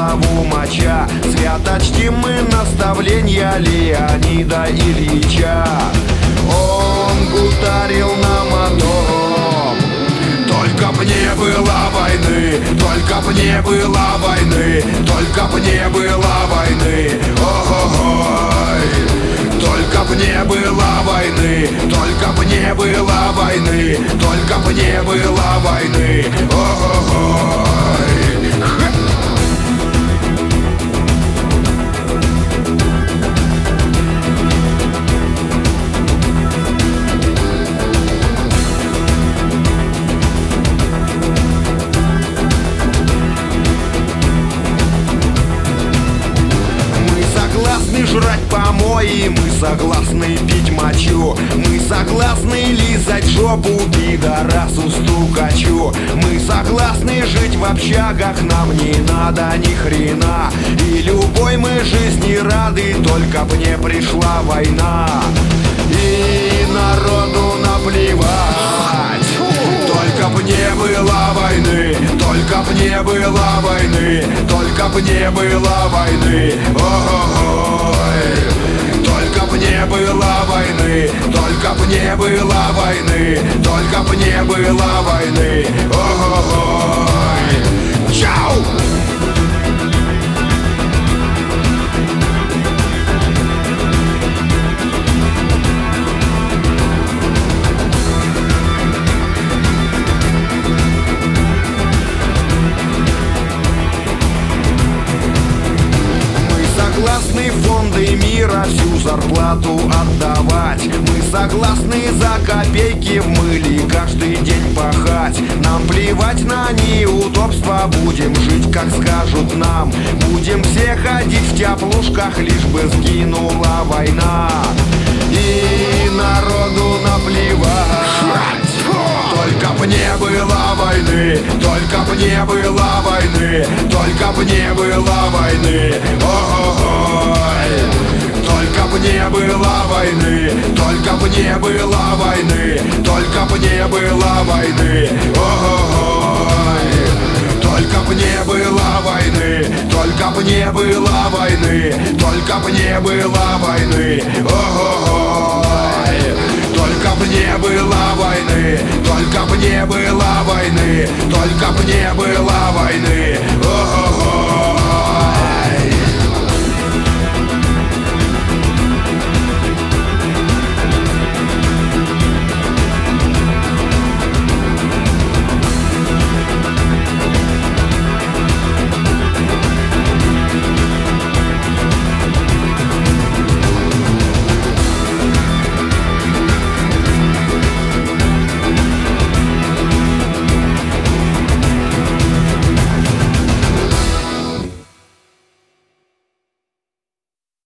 голову моча. Свято чтим мы наставления Леонида Ильича. Он гутарил нам о том: только б не было войны, только б не было войны, только б не было войны. Ой, только б не было войны, только б не было войны, только б не было войны. Ой. Жрать помои, мы согласны пить мочу, мы согласны лизать жопу пидорасу стукачу, мы согласны жить в общагах, нам не надо ни хрена, и любой мы жизни рады, только б не пришла война, и народу наплевать. Только б не было войны, только б не было войны, только б не было войны. Ой, только б не было войны, только б не было войны, только б не было войны. Ой, чау! Согласны фонды мира всю зарплату отдавать, мы согласны за копейки в мыле каждый день пахать. Нам плевать на неудобства, будем жить как скажут нам, будем все ходить в теплушках, лишь бы сгинула война, и народу наплевать. Только б не было войны, только б не было войны, только б не было войны. Ой, только б не было войны, только б не было войны, только б не было войны. Ой, только б не было войны, только б не было войны, только б не было войны. Ой, только б не было войны, только б не было войны, только б не было войны.